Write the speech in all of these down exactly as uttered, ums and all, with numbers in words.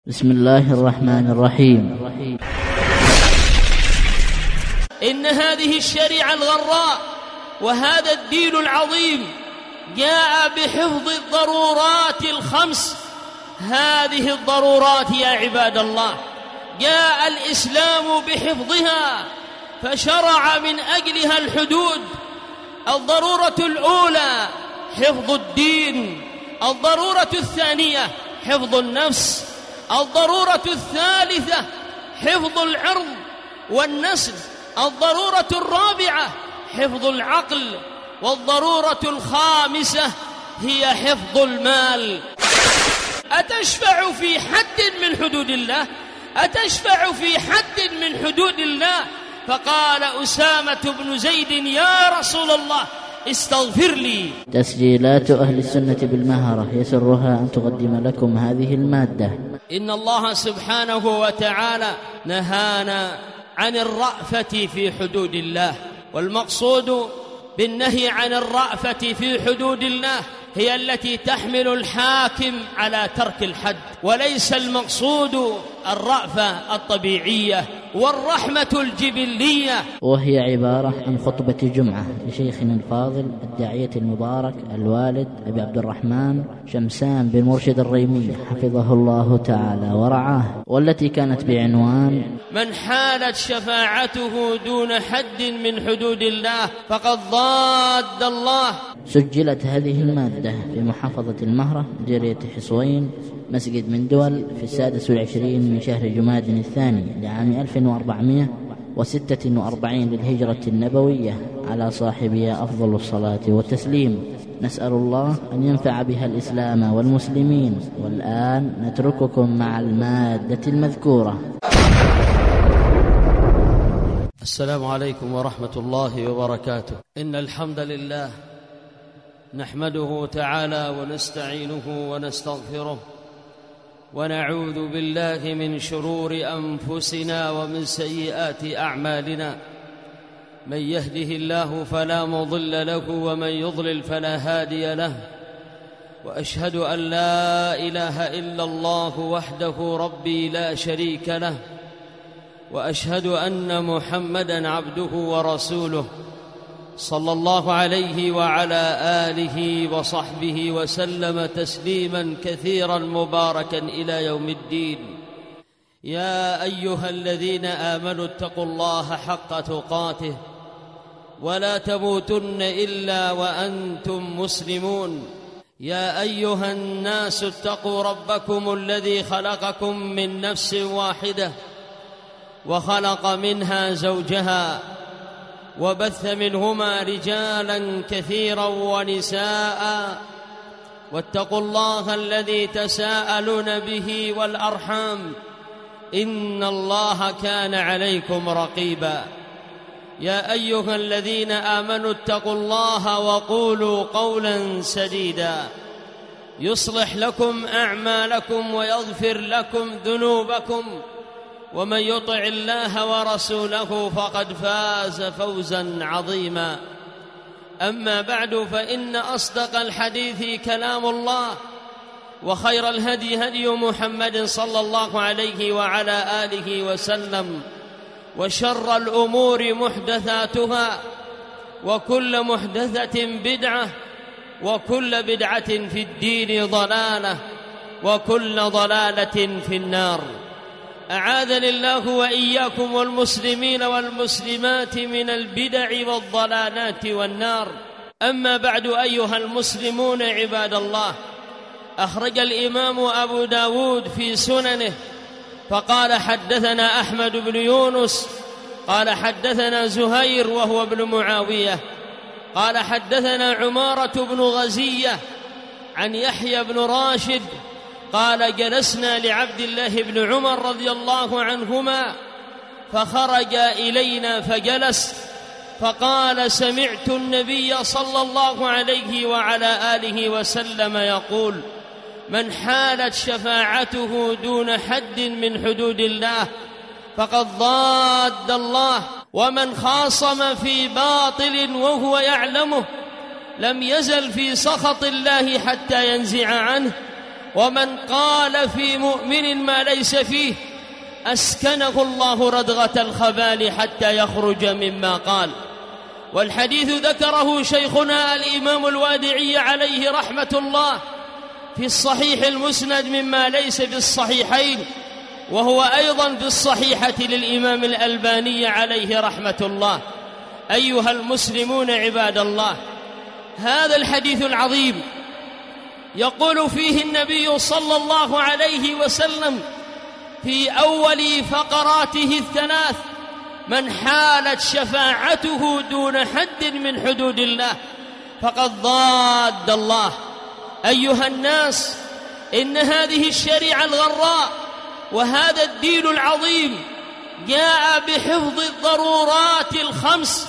بسم الله الرحمن الرحيم. إن هذه الشريعة الغراء وهذا الدين العظيم جاء بحفظ الضرورات الخمس. هذه الضرورات يا عباد الله جاء الإسلام بحفظها، فشرع من أجلها الحدود. الضرورة الأولى حفظ الدين، الضرورة الثانية حفظ النفس، الضرورة الثالثة حفظ العرض والنسل، الضرورة الرابعة حفظ العقل، والضرورة الخامسة هي حفظ المال. أتشفع في حد من حدود الله؟ أتشفع في حد من حدود الله؟ فقال أسامة بن زيد: يا رسول الله استغفر لي. تسجيلات أهل السنة بالمهرة يسرها أن تقدم لكم هذه المادة. إن الله سبحانه وتعالى نهانا عن الرأفة في حدود الله، والمقصود بالنهي عن الرأفة في حدود الله هي التي تحمل الحاكم على ترك الحد، وليس المقصود الرأفة الطبيعية والرحمة الجبلية. وهي عبارة عن خطبة جمعة لشيخنا الفاضل الداعية المبارك الوالد أبي عبد الرحمن شمسان بن مرشد الريمي حفظه الله تعالى ورعاه، والتي كانت بعنوان: من حالت شفاعته دون حد من حدود الله فقد ضاد الله. سجلت هذه المادة في محافظة المهرة جرية حصوين مسجد من دول في السادس والعشرين من شهر جماد الثاني لعام ألف وأربعمائة وستة وأربعين للهجرة النبوية، على صاحبها أفضل الصلاة والتسليم. نسأل الله أن ينفع بها الإسلام والمسلمين. والآن نترككم مع المادة المذكورة. السلام عليكم ورحمة الله وبركاته. إن الحمد لله نحمده تعالى ونستعينه ونستغفره، ونعوذ بالله من شرور أنفسنا ومن سيئات أعمالنا. من يهده الله فلا مضل له، ومن يضلل فلا هادي له. وأشهد أن لا إله إلا الله وحده ربي لا شريك له، وأشهد أن محمدًا عبده ورسوله صلى الله عليه وعلى آله وصحبه وسلم تسليماً كثيراً مباركاً إلى يوم الدين. يا أيها الذين آمنوا اتقوا الله حق تقاته ولا تموتن إلا وأنتم مسلمون. يا أيها الناس اتقوا ربكم الذي خلقكم من نفس واحدة وخلق منها زوجها وبث منهما رجالاً كثيراً ونساء، واتقوا الله الذي تساءلون به والأرحام إن الله كان عليكم رقيباً. يا أيها الذين آمنوا اتقوا الله وقولوا قولاً سديداً يصلح لكم أعمالكم ويغفر لكم ذنوبكم، ومن يطع الله ورسوله فقد فاز فوزا عظيما. أما بعد، فإن أصدق الحديث كلام الله، وخير الهدي هدي محمد صلى الله عليه وعلى آله وسلم، وشر الأمور محدثاتها، وكل محدثة بدعة، وكل بدعة في الدين ضلالة، وكل ضلالة في النار. أعاذني الله وإياكم والمسلمين والمسلمات من البدع والضلالات والنار. أما بعد، أيها المسلمون عباد الله، أخرج الإمام أبو داود في سننه فقال: حدثنا أحمد بن يونس قال حدثنا زهير وهو ابن معاوية قال حدثنا عمارة بن غزية عن يحيى بن راشد قال: جلسنا لعبد الله بن عمر رضي الله عنهما فخرج إلينا فجلس، فقال: سمعت النبي صلى الله عليه وعلى آله وسلم يقول: من حالت شفاعته دون حد من حدود الله فقد ضاد الله، ومن خاصم في باطل وهو يعلمه لم يزل في سخط الله حتى ينزع عنه، ومن قال في مؤمن ما ليس فيه أسكنه الله ردغة الخبال حتى يخرج مما قال. والحديث ذكره شيخنا الإمام الوادعي عليه رحمة الله في الصحيح المسند مما ليس بالصحيحين، وهو أيضا في الصحيحة للإمام الألباني عليه رحمة الله. أيها المسلمون عباد الله، هذا الحديث العظيم يقول فيه النبي صلى الله عليه وسلم في أول فقراته الثلاث: من حالت شفاعته دون حد من حدود الله فقد ضاد الله. أيها الناس، إن هذه الشريعة الغراء وهذا الدين العظيم جاء بحفظ الضرورات الخمس.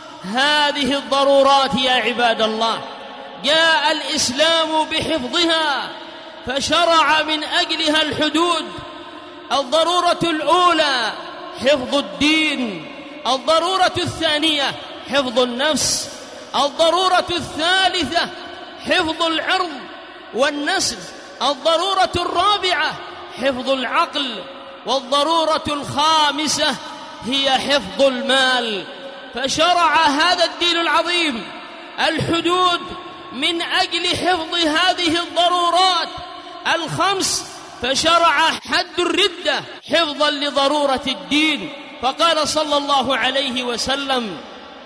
هذه الضرورات يا عباد الله جاء الإسلام بحفظها، فشرع من أجلها الحدود. الضرورة الأولى حفظ الدين، الضرورة الثانية حفظ النفس، الضرورة الثالثة حفظ العرض والنسل، الضرورة الرابعة حفظ العقل، والضرورة الخامسة هي حفظ المال. فشرع هذا الدين العظيم الحدود من أجل حفظ هذه الضرورات الخمس، فشرع حد الردة حفظا لضرورة الدين. فقال صلى الله عليه وسلم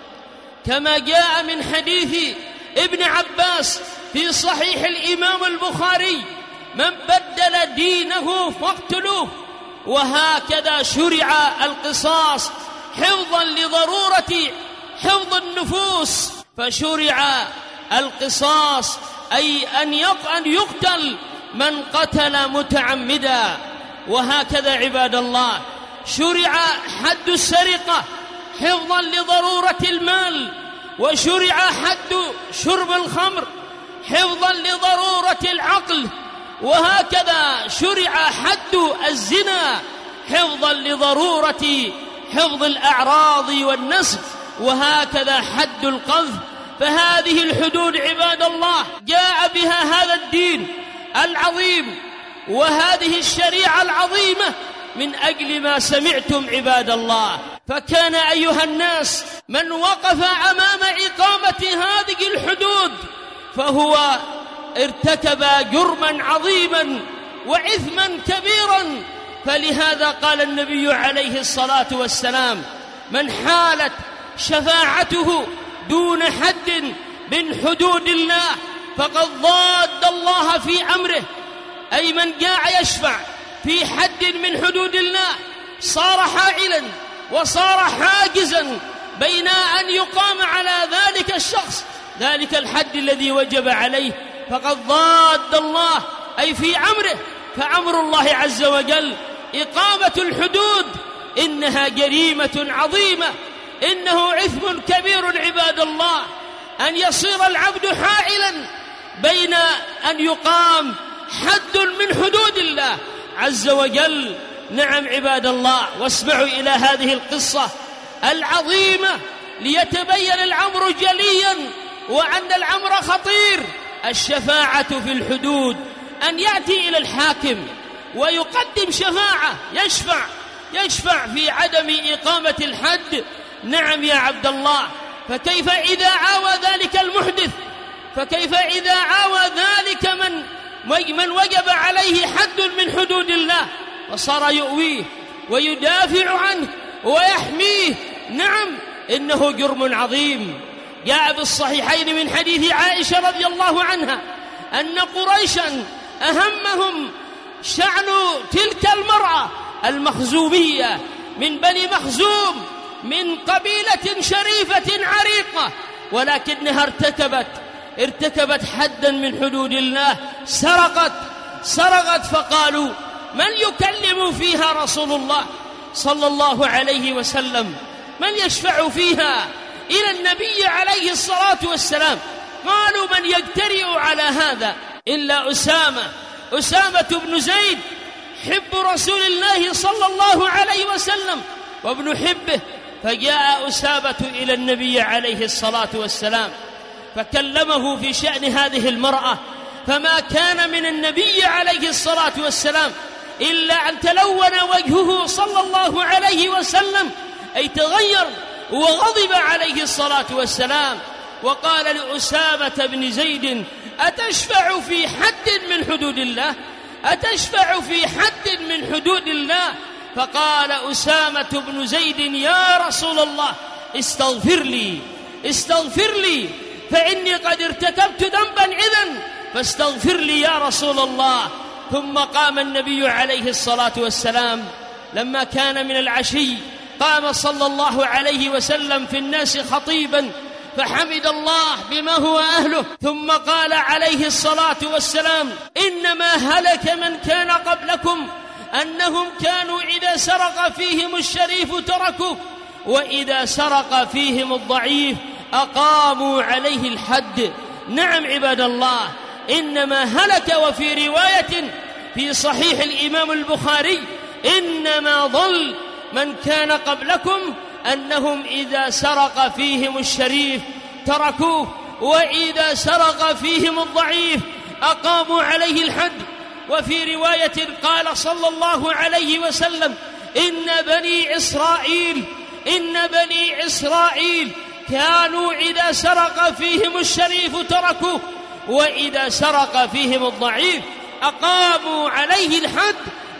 كما جاء من حديث ابن عباس في صحيح الإمام البخاري: من بدل دينه فاقتلوه. وهكذا شرع القصاص حفظا لضرورة حفظ النفوس، فشرع القصاص أي أن يقتل من قتل متعمدا. وهكذا عباد الله شرع حد السرقة حفظا لضرورة المال، وشرع حد شرب الخمر حفظا لضرورة العقل، وهكذا شرع حد الزنا حفظا لضرورة حفظ الأعراض والنسل، وهكذا حد القذف. فهذه الحدود عباد الله جاء بها هذا الدين العظيم وهذه الشريعة العظيمة من أجل ما سمعتم عباد الله. فكان أيها الناس من وقف أمام إقامة هذه الحدود فهو ارتكب جرما عظيما وإثما كبيرا. فلهذا قال النبي عليه الصلاة والسلام: من حالت شفاعته دون حد من حدود الله فقد ضاد الله في أمره. أي من جاء يشفع في حد من حدود الله صار حائلا وصار حاجزا بين أن يقام على ذلك الشخص ذلك الحد الذي وجب عليه، فقد ضاد الله أي في أمره. فأمر الله عز وجل إقامة الحدود، إنها جريمة عظيمة، إنه إثم كبير عباد الله أن يصير العبد حائلا بين أن يقام حد من حدود الله عز وجل. نعم عباد الله، واسمعوا إلى هذه القصة العظيمة ليتبين الأمر جليا وأن الأمر خطير. الشفاعة في الحدود، أن يأتي إلى الحاكم ويقدم شفاعة، يشفع يشفع في عدم إقامة الحد. نعم يا عبد الله، فكيف إذا عاوى ذلك المحدث؟ فكيف إذا عاوى ذلك من من وجب عليه حد من حدود الله وصار يؤويه ويدافع عنه ويحميه؟ نعم، إنه جرم عظيم. جاء بالصحيحين من حديث عائشة رضي الله عنها أن قريشا أهمهم شأن تلك المرأة المخزومية من بني مخزوم من قبيلة شريفة عريقة، ولكنها ارتكبت ارتكبت حدا من حدود الله، سرقت سرقت فقالوا: من يكلم فيها رسول الله صلى الله عليه وسلم؟ من يشفع فيها إلى النبي عليه الصلاة والسلام؟ قالوا: من يجترئ على هذا إلا أسامة أسامة بن زيد حب رسول الله صلى الله عليه وسلم وابن حبه. فجاء أسامة إلى النبي عليه الصلاة والسلام فكلمه في شأن هذه المرأة، فما كان من النبي عليه الصلاة والسلام إلا أن تلون وجهه صلى الله عليه وسلم، أي تغير وغضب عليه الصلاة والسلام، وقال لأسامة بن زيد: أتشفع في حد من حدود الله؟ أتشفع في حد من حدود الله؟ فقال أسامة بن زيد: يا رسول الله استغفر لي استغفر لي فإني قد ارتكبت ذنبا إذن فاستغفر لي يا رسول الله. ثم قام النبي عليه الصلاة والسلام لما كان من العشي، قام صلى الله عليه وسلم في الناس خطيبا فحمد الله بما هو أهله، ثم قال عليه الصلاة والسلام: إنما هلك من كان قبلكم أنهم كانوا إذا سرق فيهم الشريف تركوه، وإذا سرق فيهم الضعيف أقاموا عليه الحد. نعم عباد الله، إنما هلك. وفي رواية في صحيح الإمام البخاري: إنما ضل من كان قبلكم أنهم إذا سرق فيهم الشريف تركوه، وإذا سرق فيهم الضعيف أقاموا عليه الحد. وفي رواية قال صلى الله عليه وسلم: إن بني إسرائيل إن بني إسرائيل كانوا إذا سرق فيهم الشريف تركوه، وإذا سرق فيهم الضعيف أقاموا عليه الحد.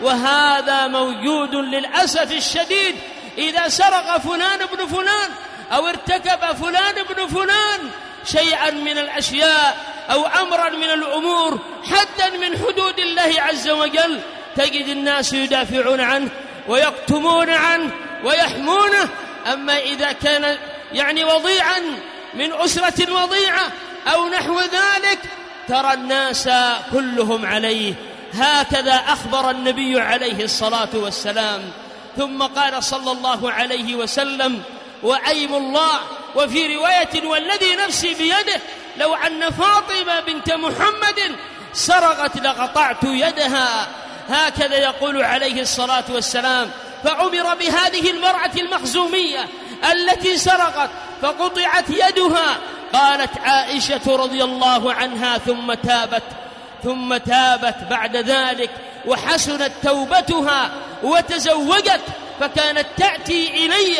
وهذا موجود للأسف الشديد، إذا سرق فلان ابن فلان أو ارتكب فلان ابن فلان شيئا من الأشياء أو أمرا من الأمور حدا من حدود الله عز وجل، تجد الناس يدافعون عنه ويكتمون عنه ويحمونه. أما إذا كان يعني وضيعا من أسرة وضيعة أو نحو ذلك ترى الناس كلهم عليه. هكذا أخبر النبي عليه الصلاة والسلام. ثم قال صلى الله عليه وسلم: وأيم الله، وفي رواية: والذي نفسي بيده لو أن فاطمة بنت محمد سرقت لقطعت يدها. هكذا يقول عليه الصلاة والسلام. فأمر بهذه المرأة المخزومية التي سرقت فقطعت يدها. قالت عائشة رضي الله عنها: ثم تابت ثم تابت بعد ذلك وحسنت توبتها وتزوجت، فكانت تأتي إلي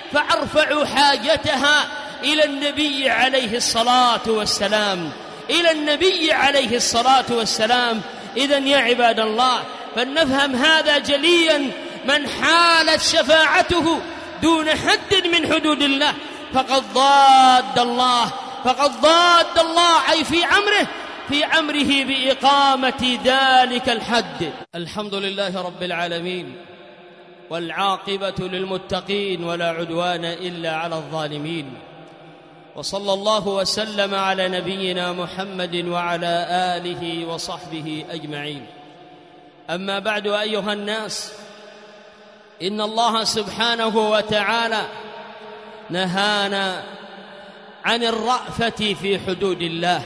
فأرفع حاجتها إلى النبي عليه الصلاة والسلام إلى النبي عليه الصلاة والسلام. إذن يا عباد الله، فلنفهم هذا جليا: من حالت شفاعته دون حد من حدود الله فقد ضاد الله فقد ضاد الله أي في أمره في أمره بإقامة ذلك الحد. الحمد لله رب العالمين، والعاقبة للمتقين، ولا عدوان إلا على الظالمين. وصلى الله وسلم على نبينا محمد وعلى آله وصحبه أجمعين. أما بعد، أيها الناس، إن الله سبحانه وتعالى نهانا عن الرأفة في حدود الله.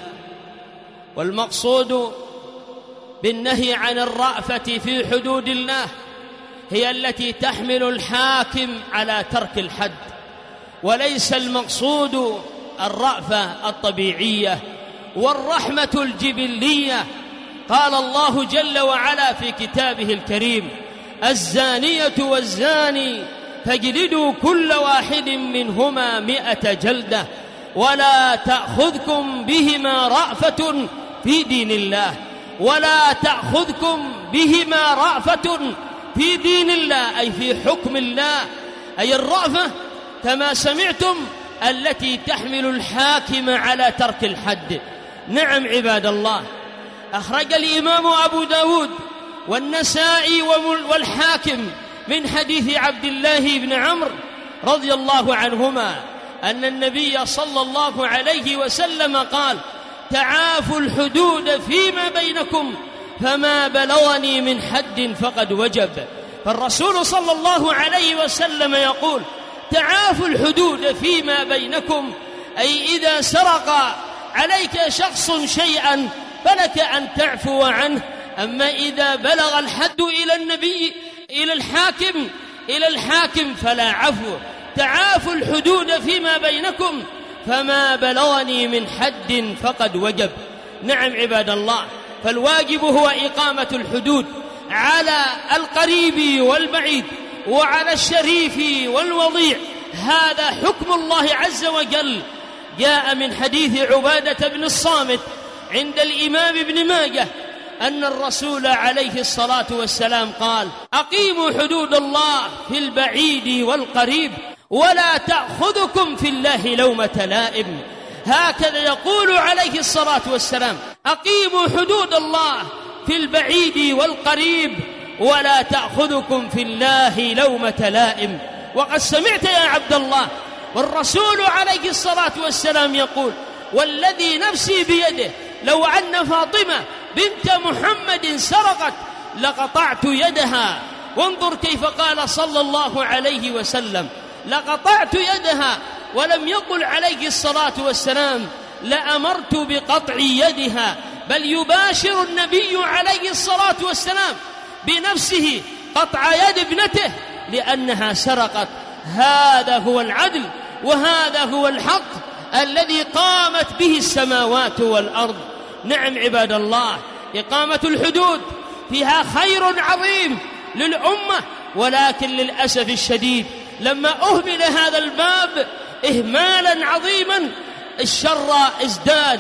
والمقصود بالنهي عن الرأفة في حدود الله هي التي تحمل الحاكم على ترك الحد، وليس المقصود الرأفة الطبيعية والرحمة الجبلية. قال الله جل وعلا في كتابه الكريم: الزانية والزاني فاجلدوا كل واحد منهما مئة جلدة ولا تأخذكم بهما رأفة في دين الله ولا تأخذكم بهما رأفة في دين الله أي في حكم الله. أي الرأفة كما سمعتم التي تحمل الحاكم على ترك الحد. نعم عباد الله، أخرج الإمام أبو داود والنسائي والحاكم من حديث عبد الله بن عمرو رضي الله عنهما أن النبي صلى الله عليه وسلم قال: تعافوا الحدود فيما بينكم فما بلغني من حد فقد وجب. فالرسول صلى الله عليه وسلم يقول: تعافوا الحدود فيما بينكم، أي إذا سرق عليك شخص شيئا فلك أن تعفو عنه. أما إذا بلغ الحد إلى النبي إلى الحاكم إلى الحاكم فلا عفو. تعافوا الحدود فيما بينكم فما بلغني من حد فقد وجب. نعم عباد الله، فالواجب هو إقامة الحدود على القريب والبعيد وعلى الشريف والوضيع. هذا حكم الله عز وجل. جاء من حديث عبادة بن الصامت عند الإمام ابن ماجه أن الرسول عليه الصلاة والسلام قال: أقيموا حدود الله في البعيد والقريب ولا تأخذكم في الله لومة لائم. هكذا يقول عليه الصلاة والسلام: أقيموا حدود الله في البعيد والقريب ولا تأخذكم في الله لومة لائم. وقد سمعت يا عبد الله والرسول عليه الصلاة والسلام يقول: والذي نفسي بيده لو أن فاطمة بنت محمد سرقت لقطعت يدها. وانظر كيف قال صلى الله عليه وسلم: لقطعت يدها، ولم يقل عليه الصلاة والسلام لأمرت بقطع يدها، بل يباشر النبي عليه الصلاة والسلام بنفسه قطع يد ابنته لأنها سرقت. هذا هو العدل وهذا هو الحق الذي قامت به السماوات والأرض. نعم عباد الله، إقامة الحدود فيها خير عظيم للأمة، ولكن للأسف الشديد لما أهمل هذا الباب إهمالا عظيما الشر ازداد،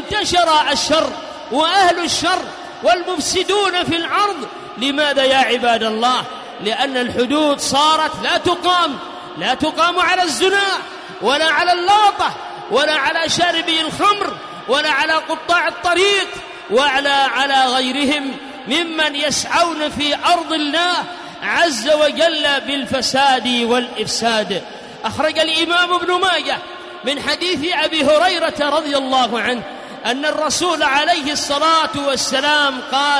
انتشر الشر وأهل الشر والمفسدون في الأرض. لماذا يا عباد الله؟ لأن الحدود صارت لا تقام لا تقام على الزنا ولا على اللواطة ولا على شاربي الخمر ولا على قطاع الطريق ولا على غيرهم ممن يسعون في أرض الله عز وجل بالفساد والإفساد. أخرج الإمام ابن ماجه من حديث أبي هريرة رضي الله عنه أن الرسول عليه الصلاة والسلام قال: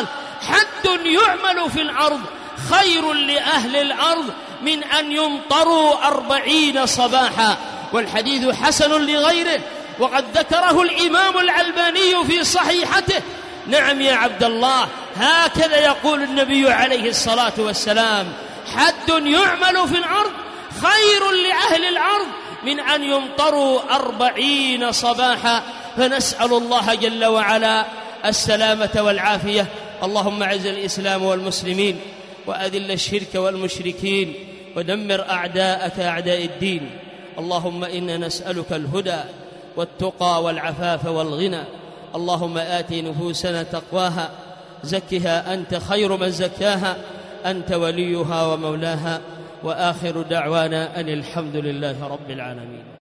حد يعمل في الأرض خير لأهل الأرض من أن يمطروا أربعين صباحا. والحديث حسن لغيره، وقد ذكره الإمام الألباني في صحيحته. نعم يا عبد الله، هكذا يقول النبي عليه الصلاة والسلام: حد يعمل في الأرض خير لأهل الأرض من أن يمطروا أربعين صباحا. فنسأل الله جل وعلا السلامة والعافية. اللهم أعز الإسلام والمسلمين وأذل الشرك والمشركين ودمر أعداءك أعداء الدين. اللهم إنا نسألك الهدى والتقى والعفاف والغنى. اللهم آت نفوسنا تقواها، زكها أنت خير من زكاها، أنت وليها ومولاها. وآخر دعوانا أن الحمد لله رب العالمين.